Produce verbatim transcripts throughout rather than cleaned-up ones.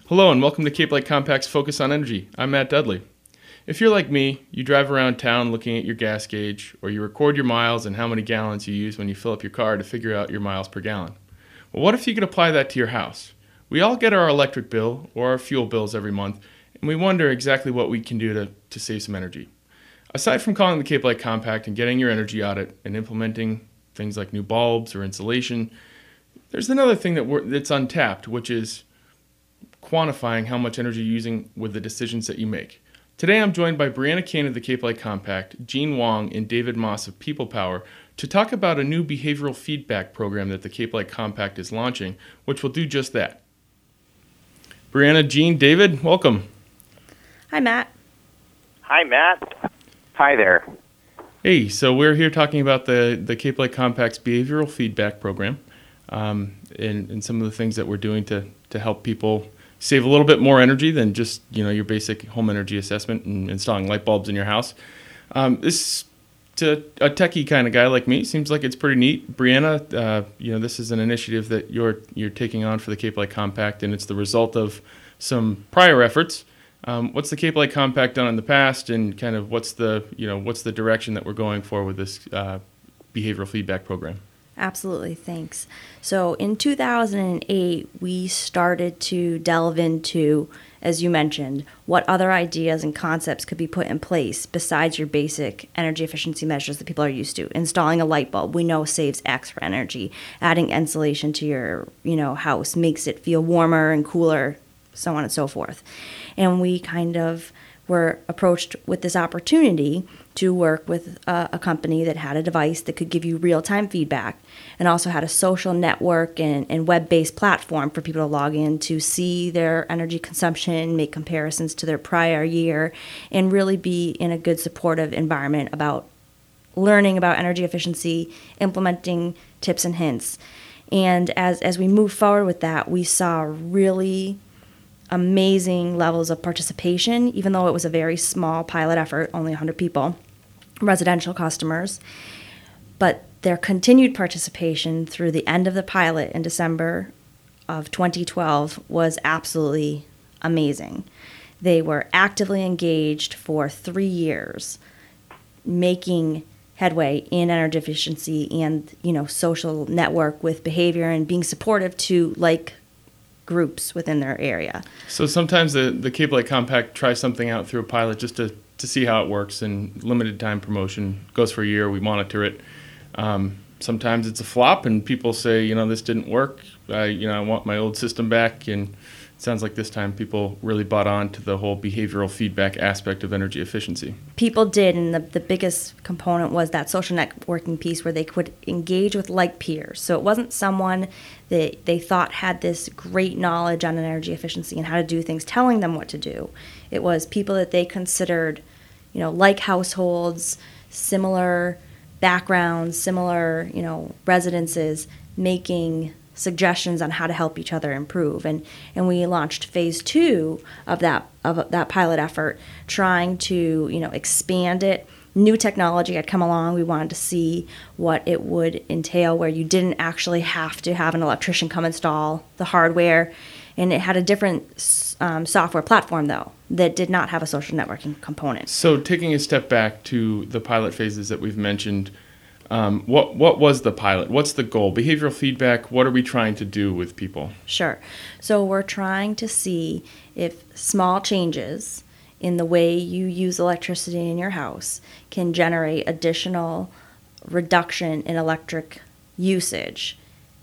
Hello and welcome to Cape Light Compact's Focus on Energy. I'm Matt Dudley. If you're like me, you drive around town looking at your gas gauge, or you record your miles and how many gallons you use when you fill up your car to figure out your miles per gallon. Well, what if you could apply that to your house? We all get our electric bill or our fuel bills every month, and we wonder exactly what we can do to, to save some energy. Aside from calling the Cape Light Compact and getting your energy audit and implementing things like new bulbs or insulation, there's another thing that we're, that's untapped, which is quantifying how much energy you're using with the decisions that you make. Today I'm joined by Brianna Kane of the Cape Light Compact, Gene Wong, and David Moss of People Power to talk about a new behavioral feedback program that the Cape Light Compact is launching, which will do just that. Brianna, Gene, David, welcome. Hi, Matt. Hi, Matt. Hi there. Hey, so we're here talking about the, the Cape Light Compact's behavioral feedback program um, and, and some of the things that we're doing to, to help people save a little bit more energy than just, you know, your basic home energy assessment and installing light bulbs in your house. Um, this, to a techie kind of guy like me, seems like it's pretty neat. Brianna, uh, you know, this is an initiative that you're you're taking on for the Cape Light Compact, and it's the result of some prior efforts. Um, what's the Cape Light Compact done in the past, and kind of what's the, you know, what's the direction that we're going for with this uh, behavioral feedback program? Absolutely, thanks. So in two thousand eight, we started to delve into, as you mentioned, what other ideas and concepts could be put in place besides your basic energy efficiency measures that people are used to. Installing a light bulb, we know saves X for energy. Adding insulation to your, you know, house makes it feel warmer and cooler, so on and so forth. And we kind of were approached with this opportunity to work with a, a company that had a device that could give you real-time feedback and also had a social network and, and web-based platform for people to log in to see their energy consumption, make comparisons to their prior year, and really be in a good supportive environment about learning about energy efficiency, implementing tips and hints. And as, as we moved forward with that, we saw really amazing levels of participation, even though it was a very small pilot effort, only one hundred people, residential customers. But their continued participation through the end of the pilot in December of twenty twelve was absolutely amazing. They were actively engaged for three years, making headway in energy efficiency and, you know, social network with behavior and being supportive to like groups within their area. So sometimes the, the Cape Light Compact tries something out through a pilot just to, to see how it works, and limited time promotion goes for a year. We monitor it. Um, sometimes it's a flop and people say, you know, this didn't work. I, you know, I want my old system back. And it sounds like this time people really bought on to the whole behavioral feedback aspect of energy efficiency. People did, and the, the biggest component was that social networking piece where they could engage with like peers. So it wasn't someone that they thought had this great knowledge on energy efficiency and how to do things, telling them what to do. It was people that they considered, you know, like households, similar backgrounds, similar, you know, residences, making suggestions on how to help each other improve. And and we launched phase two of that of that pilot effort, trying to, you know, expand it. New technology had come along. We wanted to see what it would entail, where you didn't actually have to have an electrician come install the hardware. And it had a different um, software platform, though, that did not have a social networking component. So taking a step back to the pilot phases that we've mentioned, Um, what what was the pilot? What's the goal? Behavioral feedback, what are we trying to do with people? Sure. So we're trying to see if small changes in the way you use electricity in your house can generate additional reduction in electric usage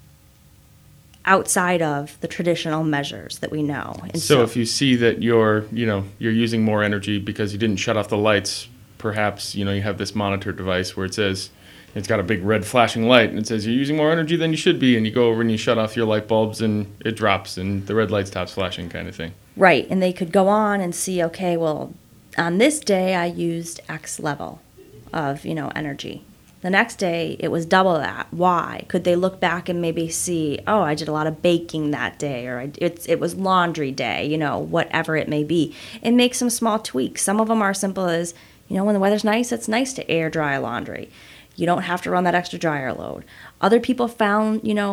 outside of the traditional measures that we know. And so, so if you see that you're, you know, you're using more energy because you didn't shut off the lights, perhaps, you know, you have this monitor device where it says, it's got a big red flashing light, and it says you're using more energy than you should be, and you go over and you shut off your light bulbs, and it drops, and the red light stops flashing, kind of thing. Right, and they could go on and see, okay, well, on this day I used X level of, you know, energy. The next day it was double that. Why? Could they look back and maybe see, oh, I did a lot of baking that day, or I, it's it was laundry day, you know, whatever it may be, and make some small tweaks. Some of them are simple as, you know, when the weather's nice, it's nice to air dry laundry. You don't have to run that extra dryer load. Other people found, you know,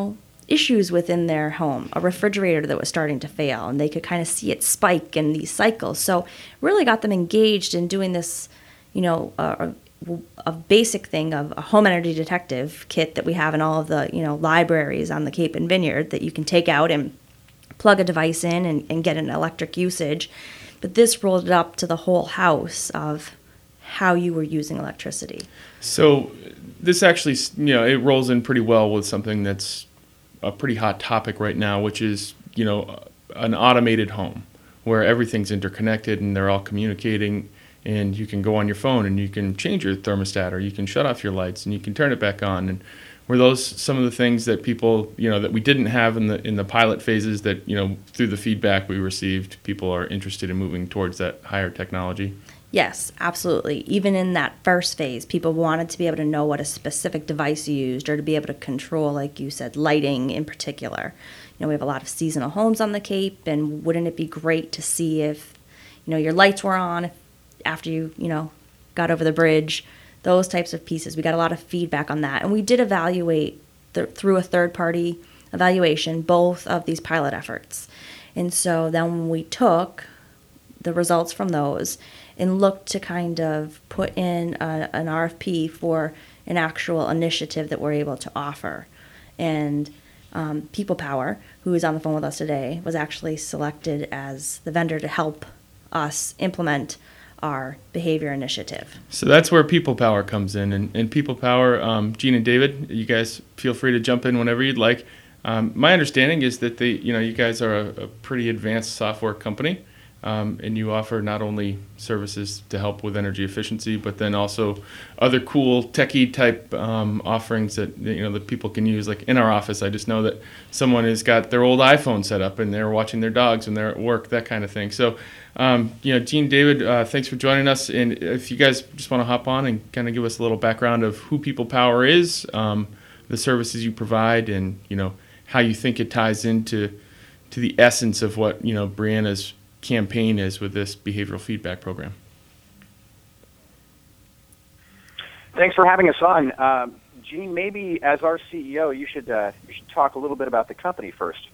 issues within their home, a refrigerator that was starting to fail, and they could kind of see it spike in these cycles. So really got them engaged in doing this, you know, uh, a basic thing of a home energy detective kit that we have in all of the, you know, libraries on the Cape and Vineyard that you can take out and plug a device in and, and get an electric usage. But this rolled it up to the whole house of how you were using electricity. So this actually, you know, it rolls in pretty well with something that's a pretty hot topic right now, which is, you know, an automated home where everything's interconnected and they're all communicating, and you can go on your phone and you can change your thermostat, or you can shut off your lights and you can turn it back on. And were those some of the things that people, you know, that we didn't have in the in the pilot phases that, you know, through the feedback we received, people are interested in moving towards that higher technology? Yes, absolutely. Even in that first phase, people wanted to be able to know what a specific device used, or to be able to control, like you said, lighting in particular. You know, we have a lot of seasonal homes on the Cape, and wouldn't it be great to see if, you know, your lights were on after you, you know, got over the bridge, those types of pieces. We got a lot of feedback on that. And we did evaluate th- through a third-party evaluation both of these pilot efforts. And so then we took the results from those and looked to kind of put in a, an R F P for an actual initiative that we're able to offer. And um, People Power, who is on the phone with us today, was actually selected as the vendor to help us implement our behavior initiative. So that's where People Power comes in. And, and People Power, um, Gene and David, you guys feel free to jump in whenever you'd like. Um, my understanding is that they, you know, you guys are a, a pretty advanced software company. Um, and you offer not only services to help with energy efficiency, but then also other cool techie type um, offerings that, you know, that people can use. Like in our office, I just know that someone has got their old iPhone set up and they're watching their dogs when they're at work, that kind of thing. So, um, you know, Gene, David, uh, thanks for joining us. And if you guys just want to hop on and kind of give us a little background of who People Power is, um, the services you provide, and, you know, how you think it ties into to the essence of what, you know, Brianna's campaign is with this behavioral feedback program. Thanks for having us on. Um, Gene, maybe as our C E O, you should uh, you should talk a little bit about the company first.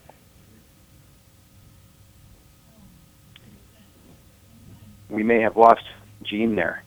We may have lost Gene there.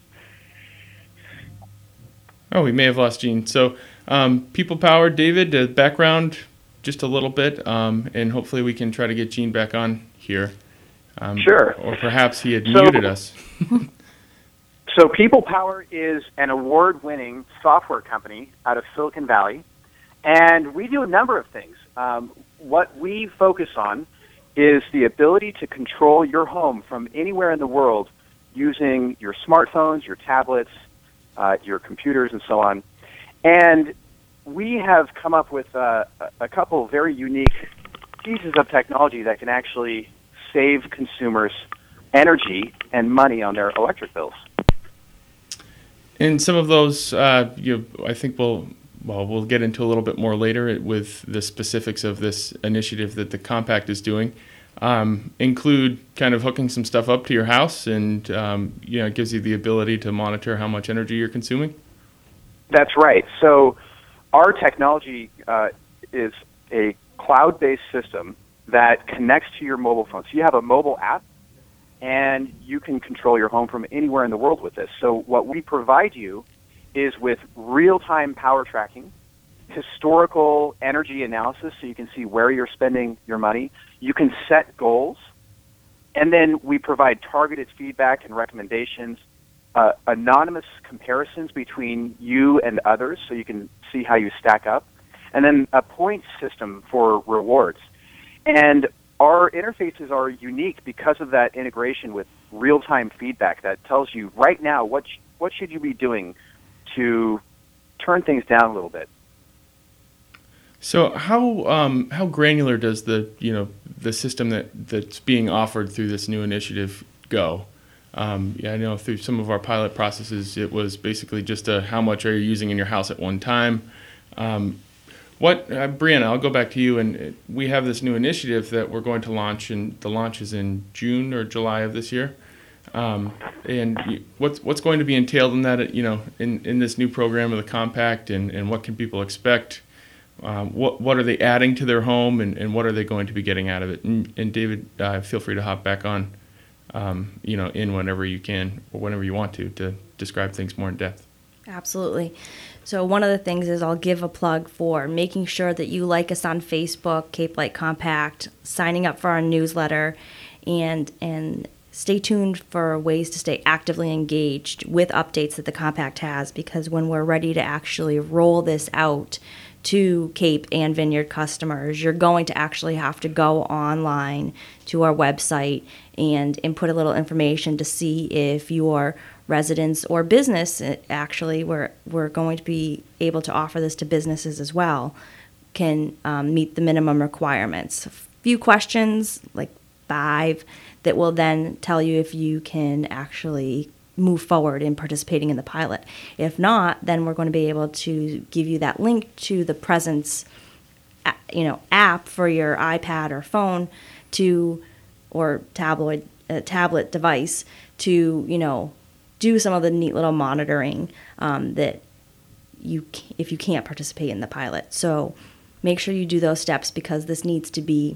Oh, we may have lost Gene. So, um, People Power, David, uh, background just a little bit, um, and hopefully we can try to get Gene back on here. Um, sure. Or perhaps he had so, muted us. So People Power is an award-winning software company out of Silicon Valley, and we do a number of things. Um, what we focus on is the ability to control your home from anywhere in the world using your smartphones, your tablets, uh, your computers, and so on. And we have come up with uh, a couple very unique pieces of technology that can actually save consumers energy and money on their electric bills. And some of those, uh, you, I think we'll well we'll get into a little bit more later with the specifics of this initiative that the Compact is doing. Um, include kind of hooking some stuff up to your house, and um, you know, it gives you the ability to monitor how much energy you're consuming. That's right. So our technology uh, is a cloud-based system that connects to your mobile phone. So you have a mobile app, and you can control your home from anywhere in the world with this. So what we provide you is with real-time power tracking, historical energy analysis, so you can see where you're spending your money. You can set goals, and then we provide targeted feedback and recommendations, uh, anonymous comparisons between you and others, so you can see how you stack up, and then a point system for rewards. And our interfaces are unique because of that integration with real-time feedback that tells you right now what sh- what should you be doing to turn things down a little bit. So how um, how granular does the you know the system that, that's being offered through this new initiative go? Um, yeah, I know through some of our pilot processes, it was basically just a how much are you using in your house at one time. Um, What, uh, Brianna, I'll go back to you, and we have this new initiative that we're going to launch, and the launch is in June or July of this year. Um, and you, what's what's going to be entailed in that, you know, in, in this new program of the Compact, and, and what can people expect? Um, what what are they adding to their home, and, and what are they going to be getting out of it? And, and David, uh, feel free to hop back on, um, you know, in whenever you can or whenever you want to to describe things more in depth. Absolutely. So one of the things is I'll give a plug for making sure that you like us on Facebook, Cape Light Compact, signing up for our newsletter, and and stay tuned for ways to stay actively engaged with updates that the Compact has, because when we're ready to actually roll this out to Cape and Vineyard customers, you're going to actually have to go online to our website and input a little information to see if your residence or business, actually, we're, we're going to be able to offer this to businesses as well, can um, meet the minimum requirements. A few questions, like five, that will then tell you if you can actually move forward in participating in the pilot. If not, then we're going to be able to give you that link to the Presence, you know, app for your iPad or phone to, or tabloid, uh, tablet device to, you know, do some of the neat little monitoring um, that you, if you can't participate in the pilot. So make sure you do those steps, because this needs to be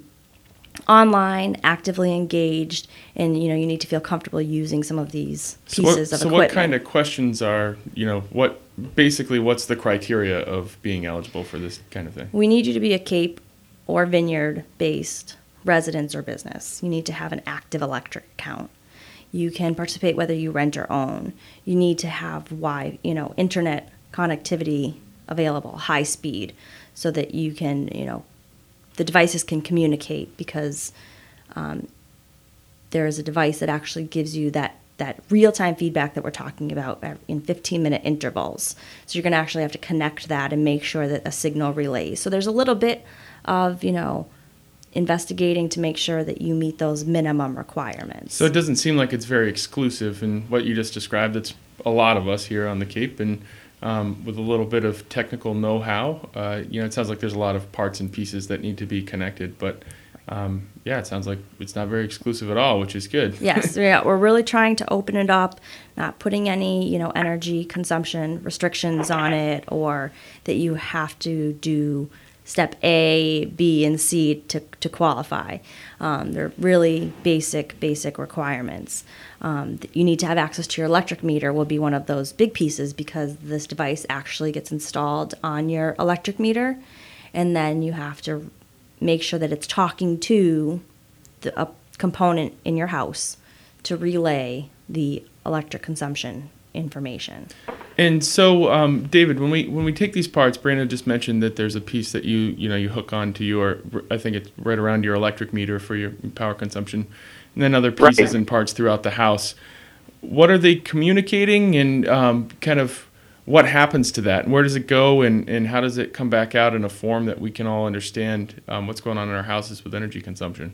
online, actively engaged, and you know you need to feel comfortable using some of these pieces so what, of so equipment. So what kind of questions are, you know, what basically what's the criteria of being eligible for this kind of thing? We need you to be a Cape or Vineyard-based residence or business. You need to have an active electric account. You can participate whether you rent or own. You need to have wi, you know, internet connectivity available, high speed, so that you can, you know, the devices can communicate, because um, there is a device that actually gives you that, that real-time feedback that we're talking about in fifteen-minute intervals. So you're going to actually have to connect that and make sure that a signal relays. So there's a little bit of, you know, investigating to make sure that you meet those minimum requirements. So it doesn't seem like it's very exclusive, and what you just described, it's a lot of us here on the Cape, and Um, with a little bit of technical know-how. Uh, you know, it sounds like there's a lot of parts and pieces that need to be connected, but um, yeah, it sounds like it's not very exclusive at all, which is good. Yes, yeah, we're really trying to open it up, not putting any, you know, energy consumption restrictions on it, or that you have to do step A, B, and C to, to qualify. Um, they're really basic, basic requirements. Um, you need to have access to your electric meter will be one of those big pieces, because this device actually gets installed on your electric meter, and then you have to make sure that it's talking to the, a component in your house to relay the electric consumption information. And so, um, David, when we when we take these parts, Brandon just mentioned that there's a piece that you you know you hook onto your, I think it's right around your electric meter for your power consumption, and then other pieces Right. and parts throughout the house. What are they communicating, and um, kind of what happens to that, and where does it go, and, and how does it come back out in a form that we can all understand um, what's going on in our houses with energy consumption?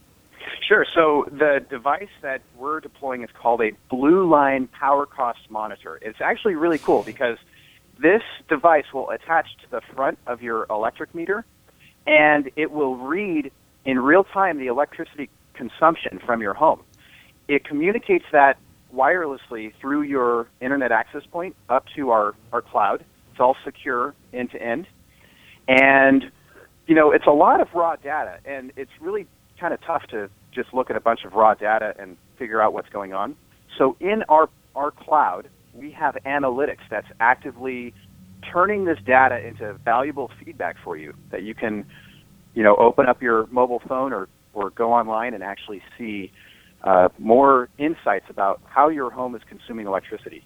Sure. So the device that we're deploying is called a Blue Line Power Cost Monitor. It's actually really cool, because this device will attach to the front of your electric meter, and it will read in real time the electricity consumption from your home. It communicates that wirelessly through your internet access point up to our, our cloud. It's all secure end to end. And, you know, it's a lot of raw data, and it's really kind of tough to just look at a bunch of raw data and figure out what's going on. So in our, our cloud, we have analytics that's actively turning this data into valuable feedback for you that you can, you know, open up your mobile phone or, or go online and actually see uh, more insights about how your home is consuming electricity.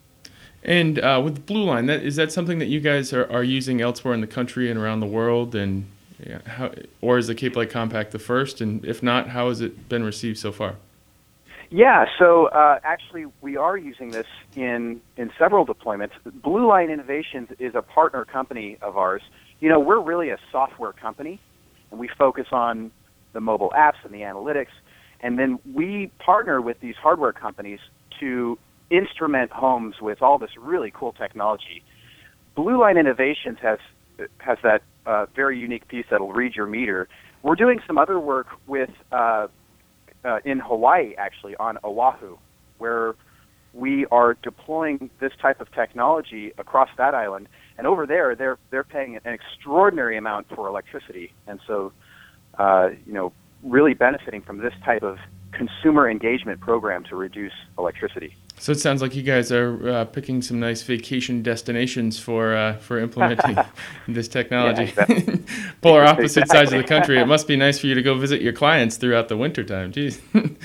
And uh, with Blue Line, that, is that something that you guys are, are using elsewhere in the country and around the world? And yeah, how, or is the Cape Light Compact the first? And if not, how has it been received so far? Yeah, so uh, actually we are using this in, in several deployments. Blue Line Innovations is a partner company of ours. You know, we're really a software company, and we focus on the mobile apps and the analytics, and then we partner with these hardware companies to instrument homes with all this really cool technology. Blue Line Innovations has has that uh, very unique piece that'll read your meter. We're doing some other work with uh, uh, in Hawaii, actually, on Oahu, where we are deploying this type of technology across that island. And over there, they're they're paying an extraordinary amount for electricity, and so uh, you know, really benefiting from this type of consumer engagement program to reduce electricity. So it sounds like you guys are uh, picking some nice vacation destinations for uh, for implementing this technology. Yeah, exactly. Polar opposite Exactly. sides of the country. It must be nice for you to go visit your clients throughout the wintertime. Geez.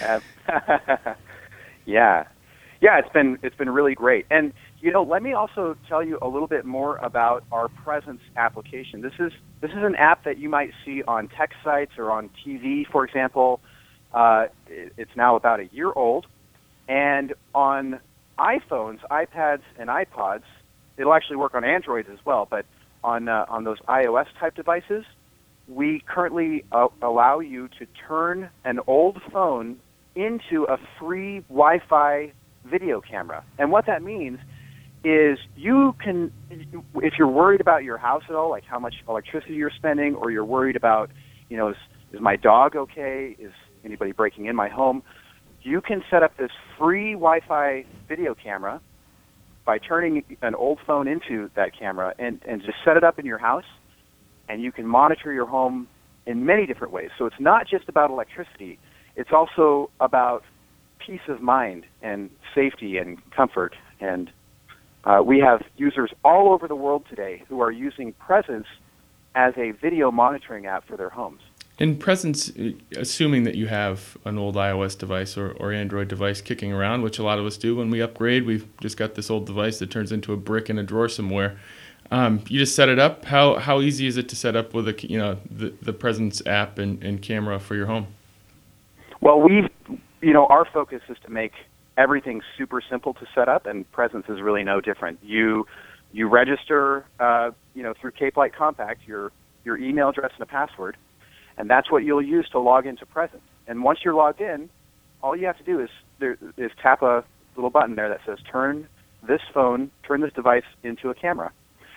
yeah, yeah. It's been it's been really great. And you know, let me also tell you a little bit more about our Presence application. This is this is an app that you might see on tech sites or on T V, for example. Uh, it, it's now about a year old. And on iPhones, iPads, and iPods, it'll actually work on Androids as well, but on uh, on those iOS-type devices, we currently uh, allow you to turn an old phone into a free Wi-Fi video camera. And what that means is you can, if you're worried about your house at all, like how much electricity you're spending, or you're worried about, you know, is, is my dog okay? Is anybody breaking in my home? You can set up this free Wi-Fi video camera by turning an old phone into that camera and, and just set it up in your house, and you can monitor your home in many different ways. So it's not just about electricity. It's also about peace of mind and safety and comfort. And uh, we have users all over the world today who are using Presence as a video monitoring app for their homes. In Presence, assuming that you have an old iOS device or, or Android device kicking around, which a lot of us do when we upgrade, we've just got this old device that turns into a brick in a drawer somewhere. Um, you just set it up. How how easy is it to set up with a you know the, the Presence app and, and camera for your home? Well, we you know our focus is to make everything super simple to set up, and Presence is really no different. You you register uh, you know through Cape Light Compact your your email address and a password. And that's what you'll use to log into Presence. And once you're logged in, all you have to do is there, is tap a little button there that says turn this phone, turn this device into a camera.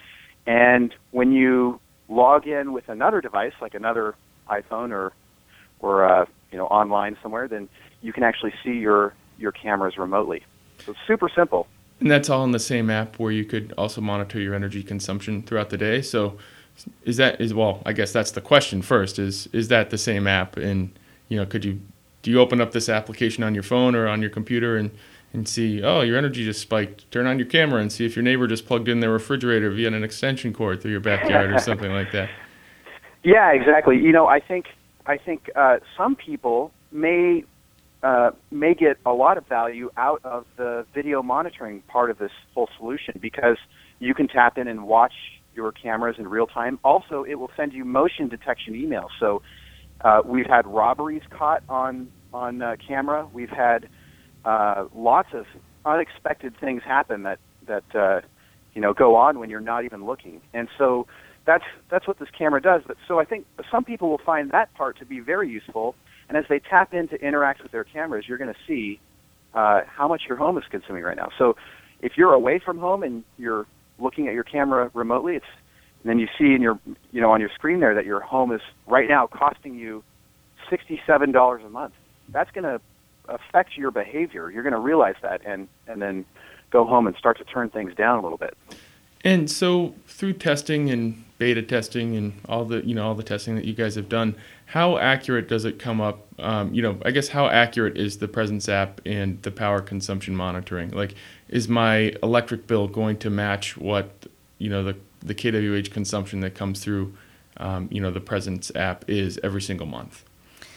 And when you log in with another device, like another iPhone or or uh, you know online somewhere, then you can actually see your, your cameras remotely. So it's super simple. And that's all in the same app where you could also monitor your energy consumption throughout the day. So Is that is well? I guess that's the question first. Is is that the same app? And you know, could you do you open up this application on your phone or on your computer and, and see, oh, your energy just spiked? Turn on your camera and see if your neighbor just plugged in their refrigerator via an extension cord through your backyard or something like that. Yeah, exactly. You know, I think I think uh, some people may uh, may get a lot of value out of the video monitoring part of this whole solution, because you can tap in and watch your cameras in real time. Also, it will send you motion detection emails. So uh, we've had robberies caught on on uh, camera. We've had uh, lots of unexpected things happen that that uh, you know go on when you're not even looking. And so that's that's what this camera does. But so I think some people will find that part to be very useful. And as they tap in to interact with their cameras, you're going to see uh, how much your home is consuming right now. So if you're away from home and you're looking at your camera remotely, it's and then you see in your you know on your screen there that your home is right now costing you sixty-seven dollars a month. That's going to affect your behavior. You're going to realize that, and and then go home and start to turn things down a little bit. And so through testing and beta testing and all the you know all the testing that you guys have done, how accurate does it come up? Um, you know, I guess how accurate is the Presence app and the power consumption monitoring? Like, is my electric bill going to match what you know the the K W H consumption that comes through um, you know the Presence app is every single month?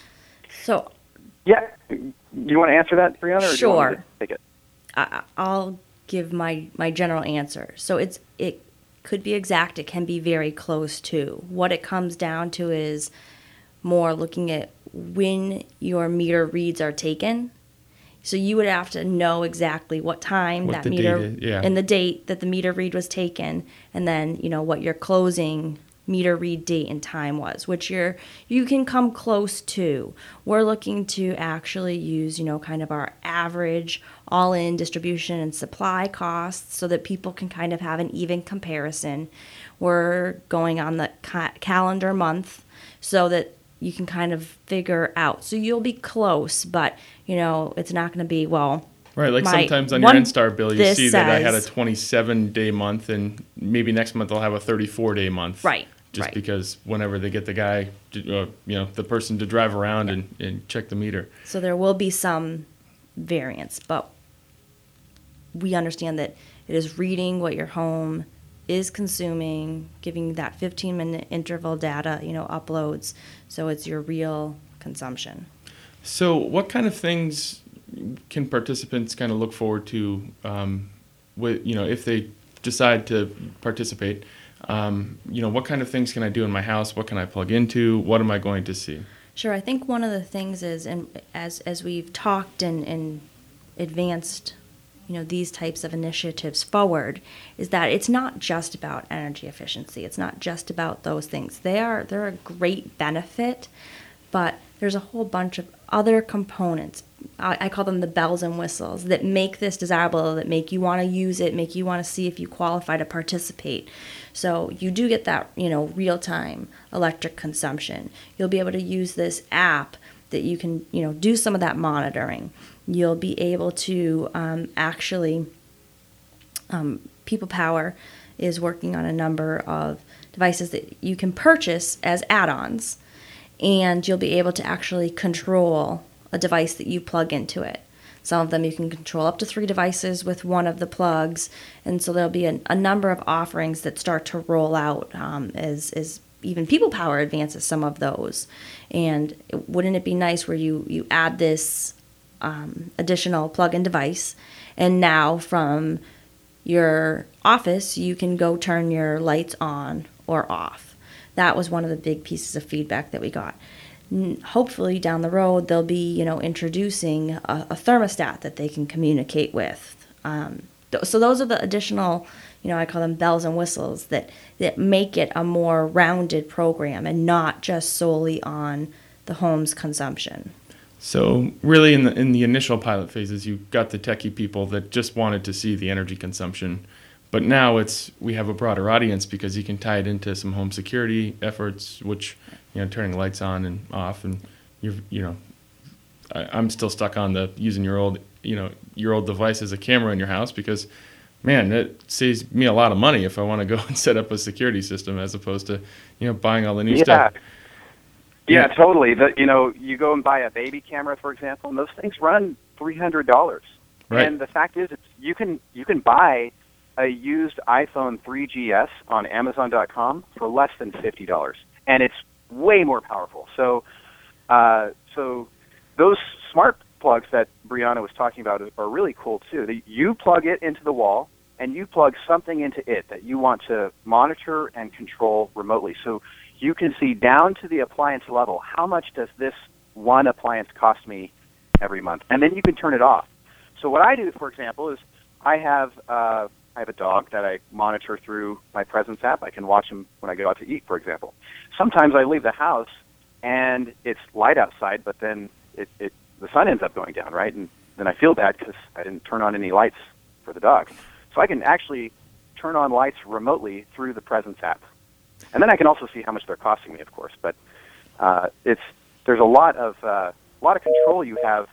So, yeah, you want to answer that, Brianna? Or sure. Do you want me to take it? I, I'll give my, my general answer. So it's it could be exact. It can be very close to. What it comes down to is more looking at when your meter reads are taken. So you would have to know exactly what time What that the meter date is, yeah. and the date that the meter read was taken, and then you know what your closing meter read date and time was, which you're you can come close to. We're looking to actually use you know kind of our average all-in distribution and supply costs so that people can kind of have an even comparison. We're going on the ca- calendar month so that you can kind of figure out. So you'll be close, but, you know, it's not going to be, well, Right, like my sometimes on your one- N-Star bill, you this see that I had a says- twenty-seven day month, and maybe next month I'll have a thirty-four day month. Right, Just right. because whenever they get the guy, to, uh, you know, the person to drive around and, and check the meter. So there will be some variance, but we understand that it is reading what your home is consuming, giving that fifteen minute interval data, you know, uploads, so it's your real consumption. So what kind of things can participants kind of look forward to, um, with, you know, if they decide to participate? Um, you know, what kind of things can I do in my house? What can I plug into? What am I going to see? Sure, I think one of the things is, and as as we've talked and, and advanced, you know, these types of initiatives forward, is that it's not just about energy efficiency. It's not just about those things. They are they're a great benefit, but there's a whole bunch of other components. I, I call them the bells and whistles that make this desirable, that make you want to use it, make you want to see if you qualify to participate. So you do get that, you know, real-time electric consumption. You'll be able to use this app that you can, you know, do some of that monitoring. You'll be able to um, actually, um, People Power is working on a number of devices that you can purchase as add-ons, and you'll be able to actually control a device that you plug into it. Some of them you can control up to three devices with one of the plugs, and so there'll be a, a number of offerings that start to roll out um, as, as even People Power advances some of those. And wouldn't it be nice where you, you add this um, additional plug-in device, and now from your office you can go turn your lights on or off. That was one of the big pieces of feedback that we got. Hopefully down the road they'll be, you know, introducing a, a thermostat that they can communicate with. Um, th- so those are the additional, you know, I call them bells and whistles that, that make it a more rounded program and not just solely on the home's consumption. So really in the in the initial pilot phases, you got the techie people that just wanted to see the energy consumption. But now it's we have a broader audience because you can tie it into some home security efforts, which, you know, turning lights on and off, and you're, you know, I, I'm still stuck on the using your old, you know, your old device as a camera in your house because, man, it saves me a lot of money if I want to go and set up a security system as opposed to, you know, buying all the new yeah. stuff. Yeah, Yeah. totally. The, you know, you go and buy a baby camera, for example, and those things run three hundred dollars. Right. And the fact is, it's, you can you can buy a used iPhone three G S on Amazon dot com for less than fifty dollars, and it's way more powerful. So, uh, so those smart plugs that Brianna was talking about are really cool too. The, you plug it into the wall, and you plug something into it that you want to monitor and control remotely. So you can see down to the appliance level, how much does this one appliance cost me every month, and then you can turn it off. So what I do, for example, is I have uh, I have a dog that I monitor through my Presence app. I can watch him when I go out to eat, for example. Sometimes I leave the house and it's light outside, but then it, it the sun ends up going down, right? And then I feel bad because I didn't turn on any lights for the dog. So I can actually turn on lights remotely through the Presence app. And then I can also see how much they're costing me, of course. But uh, it's there's a lot of uh, a lot of control you have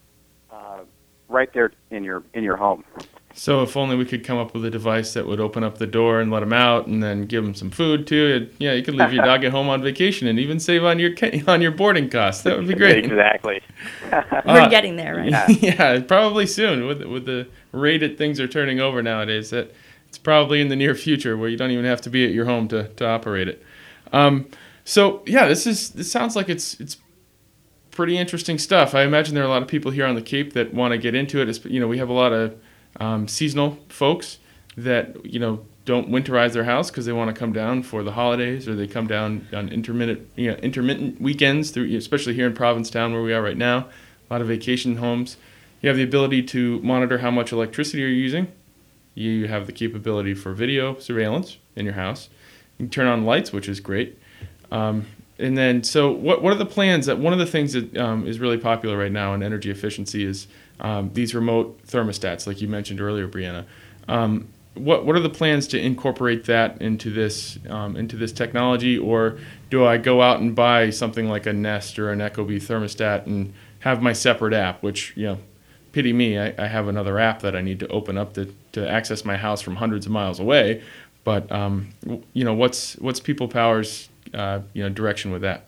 uh, right there in your in your home. So if only we could come up with a device that would open up the door and let them out, and then give them some food too. It, yeah, you could leave your dog at home on vacation and even save on your on your boarding costs. That would be great. Exactly. We're Uh, getting there, right? Yeah. yeah, probably soon with with the rate that things are turning over nowadays. That it's probably in the near future where you don't even have to be at your home to, to operate it. Um, so yeah, this is this sounds like it's it's pretty interesting stuff. I imagine there are a lot of people here on the Cape that want to get into it. It's, you know, we have a lot of um, seasonal folks that, you know, don't winterize their house because they want to come down for the holidays, or they come down on intermittent, you know, intermittent weekends, through, especially here in Provincetown where we are right now. A lot of vacation homes. You have the ability to monitor how much electricity you're using. You have the capability for video surveillance in your house. You can turn on lights, which is great. Um, and then, so what what are the plans? That one of the things that um, is really popular right now in energy efficiency is um, these remote thermostats, like you mentioned earlier, Brianna. Um, what what are the plans to incorporate that into this um, into this technology, or do I go out and buy something like a Nest or an Ecobee thermostat and have my separate app, which, you know, pity me. I, I have another app that I need to open up to, to access my house from hundreds of miles away. But um, you know, what's what's People Power's uh, you know direction with that?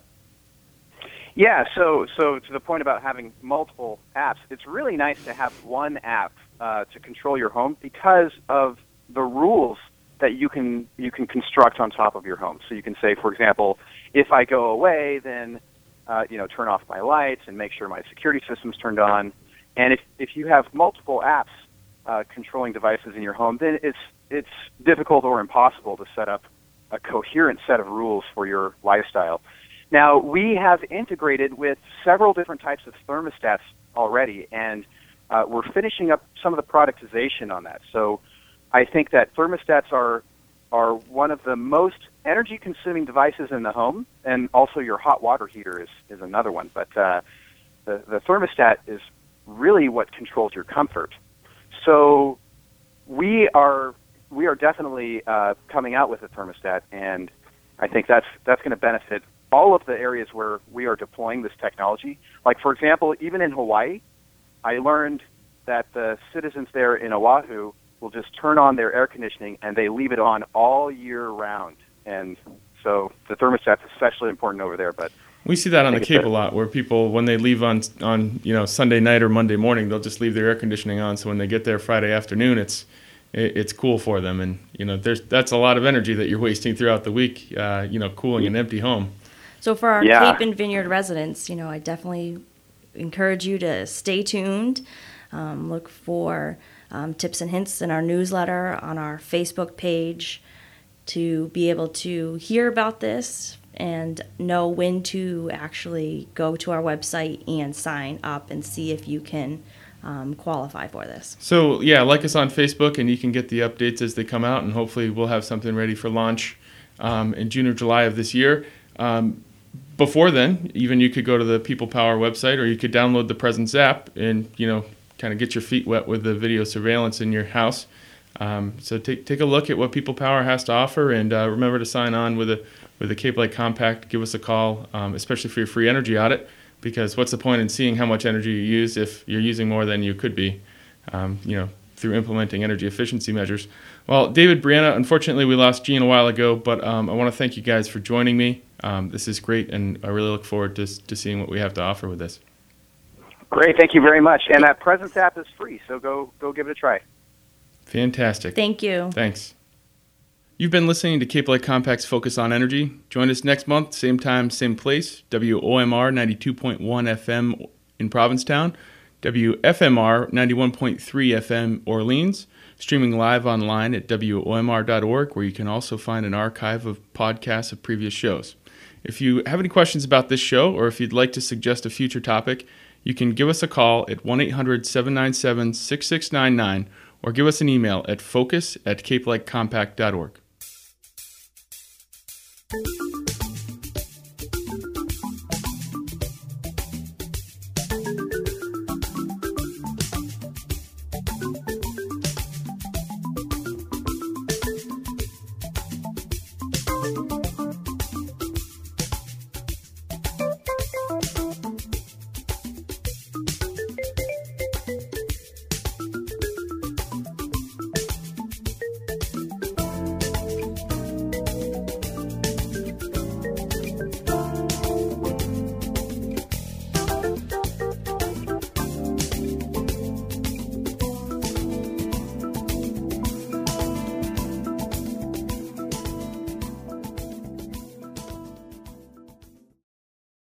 Yeah, so so to the point about having multiple apps, it's really nice to have one app uh, to control your home because of the rules that you can you can construct on top of your home. So you can say, for example, if I go away, then uh, you know turn off my lights and make sure my security system's turned on. And if if you have multiple apps uh, controlling devices in your home, then it's it's difficult or impossible to set up a coherent set of rules for your lifestyle. Now, we have integrated with several different types of thermostats already, and uh, we're finishing up some of the productization on that. So I think that thermostats are are one of the most energy-consuming devices in the home, and also your hot water heater is, is another one. But uh, the, the thermostat is really what controls your comfort. So we are we are definitely uh, coming out with a thermostat, and I think that's that's going to benefit all of the areas where we are deploying this technology. Like, for example, even in Hawaii, I learned that the citizens there in Oahu will just turn on their air conditioning and they leave it on all year round. And so the thermostat's especially important over there. But we see that on the Cape a lot, where people, when they leave on on you know Sunday night or Monday morning, they'll just leave their air conditioning on. So when they get there Friday afternoon, it's it's cool for them. And you know, there's that's a lot of energy that you're wasting throughout the week. Uh, you know, cooling an empty home. So for our yeah. Cape and Vineyard residents, you know, I definitely encourage you to stay tuned. Um, look for um, tips and hints in our newsletter, on our Facebook page, to be able to hear about this and know when to actually go to our website and sign up and see if you can um, qualify for this. So, yeah, like us on Facebook, and you can get the updates as they come out, and hopefully we'll have something ready for launch um, in June or July of this year. Um, Before then, even you could go to the People Power website, or you could download the Presence app and, you know, kind of get your feet wet with the video surveillance in your house. Um, so take take a look at what People Power has to offer, and uh, remember to sign on with a with a Cape Light Compact. Give us a call, um, especially for your free energy audit, because what's the point in seeing how much energy you use if you're using more than you could be, um, you know, through implementing energy efficiency measures. Well, David, Brianna, unfortunately we lost Gene a while ago, but um, I want to thank you guys for joining me. Um, this is great, and I really look forward to to seeing what we have to offer with this. Great, thank you very much. And that Presence app is free, so go go give it a try. Fantastic. Thank you. Thanks. You've been listening to Cape Light Compact's Focus on Energy. Join us next month, same time, same place, W O M R ninety-two point one F M in Provincetown, W F M R ninety-one point three F M Orleans, streaming live online at W O M R dot org, where you can also find an archive of podcasts of previous shows. If you have any questions about this show, or if you'd like to suggest a future topic, you can give us a call at one eight hundred seven nine seven six six nine nine, or give us an email at focus at cape light compact dot org.